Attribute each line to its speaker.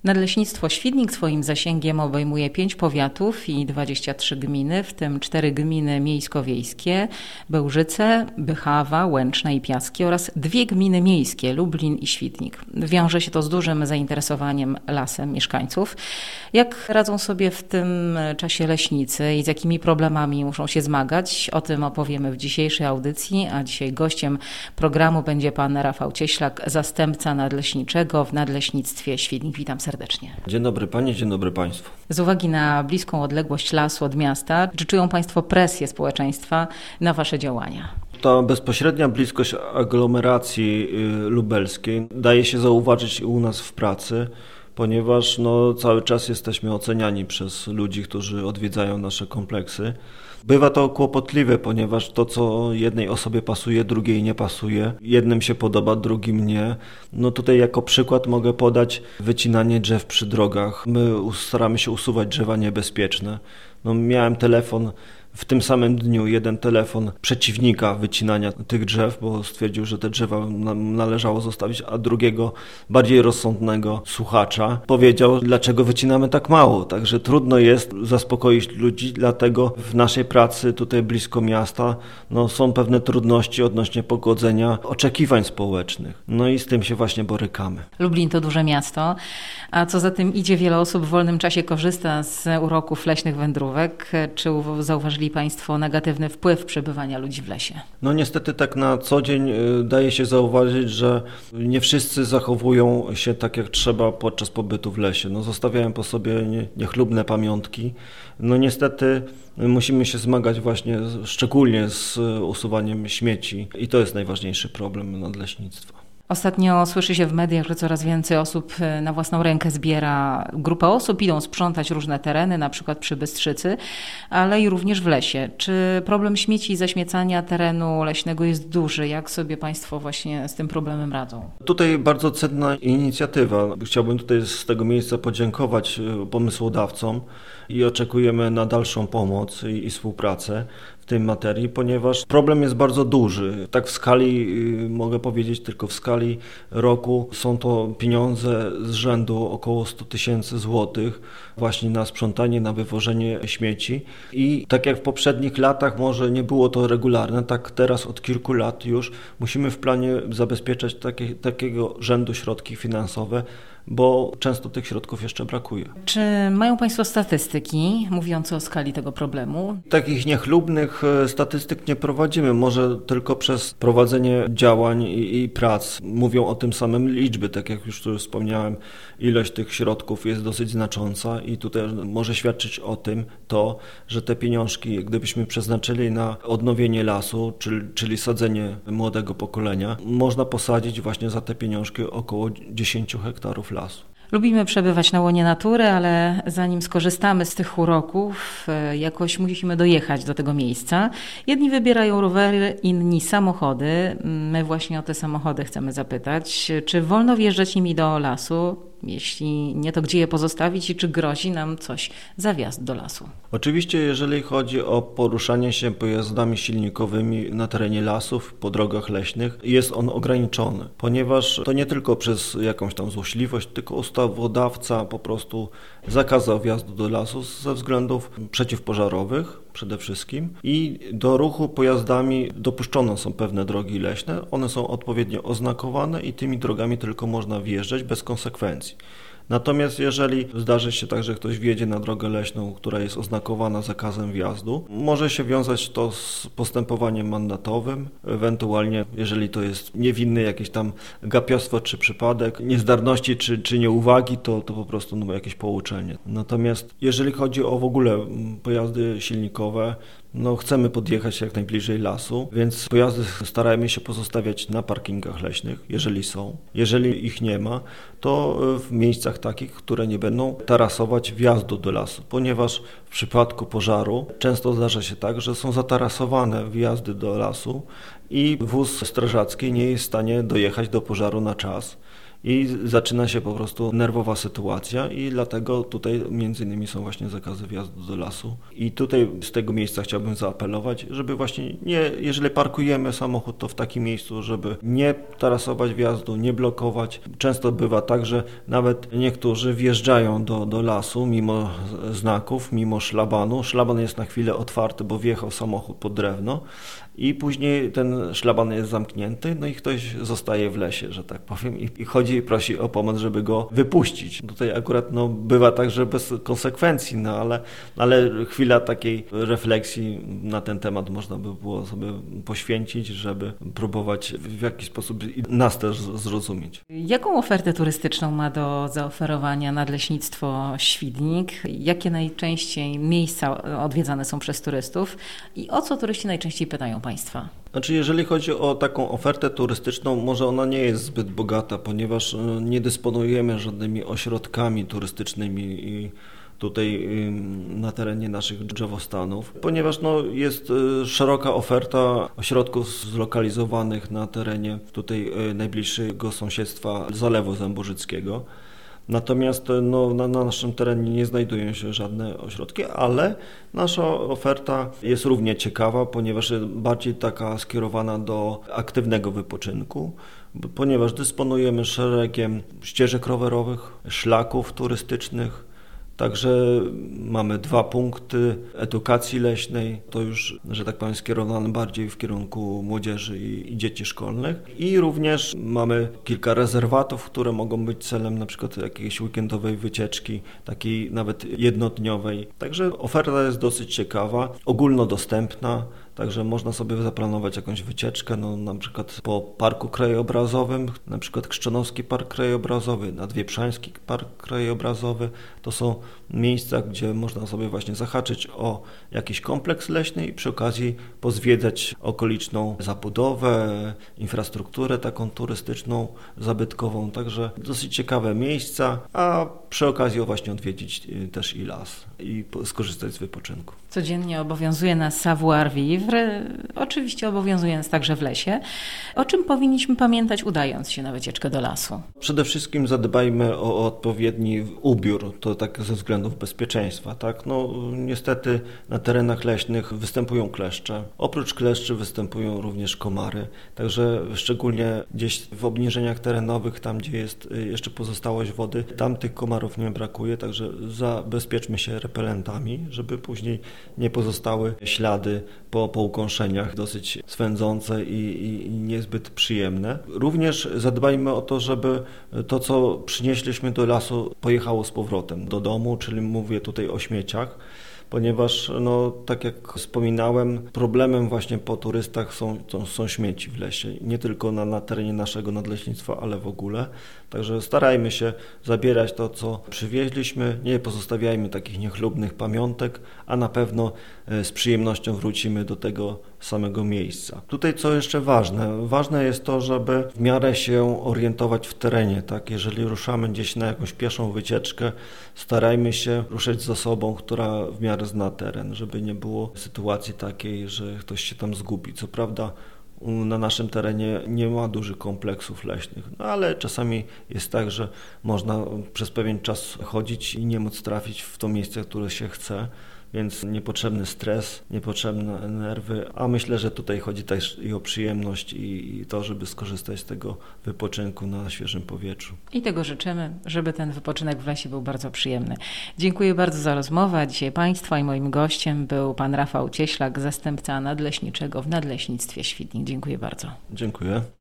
Speaker 1: Nadleśnictwo Świdnik swoim zasięgiem obejmuje 5 powiatów i 23 gminy, w tym 4 gminy miejsko-wiejskie, Bełżyce, Bychawa, Łęczna i Piaski oraz 2 gminy miejskie, Lublin i Świdnik. Wiąże się to z dużym zainteresowaniem lasem mieszkańców. Jak radzą sobie w tym czasie leśnicy i z jakimi problemami muszą się zmagać? O tym opowiemy w dzisiejszej audycji, a dzisiaj gościem programu będzie pan Rafał Cieślak, zastępca nadleśniczego w Nadleśnictwie Świdnik. Witam serdecznie.
Speaker 2: Dzień dobry Panie, dzień dobry Państwu.
Speaker 1: Z uwagi na bliską odległość lasu od miasta, czy czują Państwo presję społeczeństwa na Wasze działania?
Speaker 2: Ta bezpośrednia bliskość aglomeracji lubelskiej daje się zauważyć u nas w pracy, ponieważ cały czas jesteśmy oceniani przez ludzi, którzy odwiedzają nasze kompleksy. Bywa to kłopotliwe, ponieważ to, co jednej osobie pasuje, drugiej nie pasuje. Jednym się podoba, drugim nie. Tutaj jako przykład mogę podać wycinanie drzew przy drogach. My staramy się usuwać drzewa niebezpieczne. Miałem telefon w tym samym dniu, jeden telefon przeciwnika wycinania tych drzew, bo stwierdził, że te drzewa należało zostawić, a drugiego, bardziej rozsądnego słuchacza powiedział, dlaczego wycinamy tak mało. Także trudno jest zaspokoić ludzi, dlatego w naszej pracy tutaj blisko miasta są pewne trudności odnośnie pogodzenia oczekiwań społecznych. I z tym się właśnie borykamy.
Speaker 1: Lublin to duże miasto, a co za tym idzie, wiele osób w wolnym czasie korzysta z uroków leśnych wędrówek. Czy zauważyli Państwo negatywny wpływ przebywania ludzi w lesie?
Speaker 2: Niestety tak na co dzień daje się zauważyć, że nie wszyscy zachowują się tak jak trzeba podczas pobytu w lesie. Zostawiają po sobie niechlubne pamiątki. Niestety musimy się zmagać właśnie szczególnie z usuwaniem śmieci i to jest najważniejszy problem nadleśnictwa.
Speaker 1: Ostatnio słyszy się w mediach, że coraz więcej osób na własną rękę zbiera. Grupa osób idą sprzątać różne tereny, na przykład przy Bystrzycy, ale i również w lesie. Czy problem śmieci i zaśmiecania terenu leśnego jest duży? Jak sobie Państwo właśnie z tym problemem radzą?
Speaker 2: Tutaj bardzo cenna inicjatywa. Chciałbym tutaj z tego miejsca podziękować pomysłodawcom i oczekujemy na dalszą pomoc i współpracę w tej materii, ponieważ problem jest bardzo duży. Tak w skali, mogę powiedzieć tylko w skali roku, są to pieniądze z rzędu około 100 000 złotych właśnie na sprzątanie, na wywożenie śmieci i tak jak w poprzednich latach może nie było to regularne, tak teraz od kilku lat już musimy w planie zabezpieczać takiego rzędu środki finansowe, bo często tych środków jeszcze brakuje.
Speaker 1: Czy mają Państwo statystyki mówiące o skali tego problemu?
Speaker 2: Takich niechlubnych statystyk nie prowadzimy, może tylko przez prowadzenie działań i prac. Mówią o tym samym liczby, tak jak już tu wspomniałem, ilość tych środków jest dosyć znacząca i tutaj może świadczyć o tym to, że te pieniążki, gdybyśmy przeznaczyli na odnowienie lasu, czyli sadzenie młodego pokolenia, można posadzić właśnie za te pieniążki około 10 hektarów lasu.
Speaker 1: Lubimy przebywać na łonie natury, ale zanim skorzystamy z tych uroków, jakoś musimy dojechać do tego miejsca. Jedni wybierają rowery, inni samochody. My właśnie o te samochody chcemy zapytać. Czy wolno wjeżdżać nimi do lasu? Jeśli nie, to gdzie je pozostawić i czy grozi nam coś za wjazd do lasu?
Speaker 2: Oczywiście, jeżeli chodzi o poruszanie się pojazdami silnikowymi na terenie lasów, po drogach leśnych, jest on ograniczony, ponieważ to nie tylko przez jakąś tam złośliwość, tylko ustawodawca po prostu zakazał wjazdu do lasu ze względów przeciwpożarowych przede wszystkim i do ruchu pojazdami dopuszczone są pewne drogi leśne, one są odpowiednio oznakowane i tymi drogami tylko można wjeżdżać bez konsekwencji. Natomiast jeżeli zdarzy się tak, że ktoś wjedzie na drogę leśną, która jest oznakowana zakazem wjazdu, może się wiązać to z postępowaniem mandatowym, ewentualnie jeżeli to jest niewinny jakieś tam gapiostwo czy przypadek, niezdarności czy nieuwagi, to po prostu jakieś pouczenie. Natomiast jeżeli chodzi o w ogóle pojazdy silnikowe, chcemy podjechać jak najbliżej lasu, więc pojazdy starajmy się pozostawiać na parkingach leśnych, jeżeli są. Jeżeli ich nie ma, to w miejscach takich, które nie będą tarasować wjazdu do lasu, ponieważ w przypadku pożaru często zdarza się tak, że są zatarasowane wjazdy do lasu i wóz strażacki nie jest w stanie dojechać do pożaru na czas. i zaczyna się po prostu nerwowa sytuacja i dlatego tutaj między innymi są właśnie zakazy wjazdu do lasu. I tutaj z tego miejsca chciałbym zaapelować, żeby właśnie jeżeli parkujemy samochód, to w takim miejscu, żeby nie tarasować wjazdu, nie blokować. Często bywa tak, że nawet niektórzy wjeżdżają do lasu mimo znaków, mimo szlabanu. Szlaban jest na chwilę otwarty, bo wjechał samochód pod drewno i później ten szlaban jest zamknięty, no i ktoś zostaje w lesie, że tak powiem, i chodzi i prosi o pomoc, żeby go wypuścić. Tutaj akurat bywa tak, że bez konsekwencji, ale chwila takiej refleksji na ten temat można by było sobie poświęcić, żeby próbować w jakiś sposób nas też zrozumieć.
Speaker 1: Jaką ofertę turystyczną ma do zaoferowania Nadleśnictwo Świdnik? Jakie najczęściej miejsca odwiedzane są przez turystów i o co turyści najczęściej pytają Państwa?
Speaker 2: Znaczy, jeżeli chodzi o taką ofertę turystyczną, może ona nie jest zbyt bogata, ponieważ nie dysponujemy żadnymi ośrodkami turystycznymi i tutaj na terenie naszych drzewostanów, ponieważ jest szeroka oferta ośrodków zlokalizowanych na terenie tutaj najbliższego sąsiedztwa Zalewu Zębożyckiego. Natomiast na naszym terenie nie znajdują się żadne ośrodki, ale nasza oferta jest równie ciekawa, ponieważ jest bardziej taka skierowana do aktywnego wypoczynku, ponieważ dysponujemy szeregiem ścieżek rowerowych, szlaków turystycznych. Także mamy 2 punkty edukacji leśnej, to już, że tak powiem, skierowane bardziej w kierunku młodzieży i dzieci szkolnych. I również mamy kilka rezerwatów, które mogą być celem na przykład jakiejś weekendowej wycieczki, takiej nawet jednodniowej. Także oferta jest dosyć ciekawa, ogólnodostępna. Także można sobie zaplanować jakąś wycieczkę, na przykład po parku krajobrazowym, na przykład Krzczonowski Park Krajobrazowy, Nadwieprzański Park Krajobrazowy. To są miejsca, gdzie można sobie właśnie zahaczyć o jakiś kompleks leśny i przy okazji pozwiedzać okoliczną zabudowę, infrastrukturę taką turystyczną, zabytkową. Także dosyć ciekawe miejsca, a przy okazji właśnie odwiedzić też i las i skorzystać z wypoczynku.
Speaker 1: Codziennie obowiązuje nas savoir-vivre, oczywiście obowiązuje nas także w lesie. O czym powinniśmy pamiętać, udając się na wycieczkę do lasu?
Speaker 2: Przede wszystkim zadbajmy o odpowiedni ubiór, to tak ze względów bezpieczeństwa. Tak? Niestety na terenach leśnych występują kleszcze. Oprócz kleszczy występują również komary. Także szczególnie gdzieś w obniżeniach terenowych, tam gdzie jest jeszcze pozostałość wody, tam tych komarów nie brakuje, także zabezpieczmy się repelentami, żeby później nie pozostały ślady po ukąszeniach dosyć swędzące i niezbyt przyjemne. Również zadbajmy o to, żeby to, co przynieśliśmy do lasu, pojechało z powrotem do domu, czyli mówię tutaj o śmieciach, ponieważ tak jak wspominałem, problemem właśnie po turystach są śmieci w lesie. Nie tylko na terenie naszego nadleśnictwa, ale w ogóle. Także starajmy się zabierać to, co przywieźliśmy, nie pozostawiajmy takich niechlubnych pamiątek, a na pewno z przyjemnością wrócimy do tego samego miejsca. Tutaj co jeszcze ważne? Ważne jest to, żeby w miarę się orientować w terenie. Tak? Jeżeli ruszamy gdzieś na jakąś pieszą wycieczkę, starajmy się ruszać z osobą, która w miarę zna teren, żeby nie było sytuacji takiej, że ktoś się tam zgubi. Co prawda na naszym terenie nie ma dużych kompleksów leśnych, ale czasami jest tak, że można przez pewien czas chodzić i nie móc trafić w to miejsce, które się chce. Więc niepotrzebny stres, niepotrzebne nerwy, a myślę, że tutaj chodzi też i o przyjemność i to, żeby skorzystać z tego wypoczynku na świeżym powietrzu.
Speaker 1: I tego życzymy, żeby ten wypoczynek w lesie był bardzo przyjemny. Dziękuję bardzo za rozmowę. Dzisiaj Państwa i moim gościem był pan Rafał Cieślak, zastępca nadleśniczego w Nadleśnictwie Świdnik. Dziękuję bardzo.
Speaker 2: Dziękuję.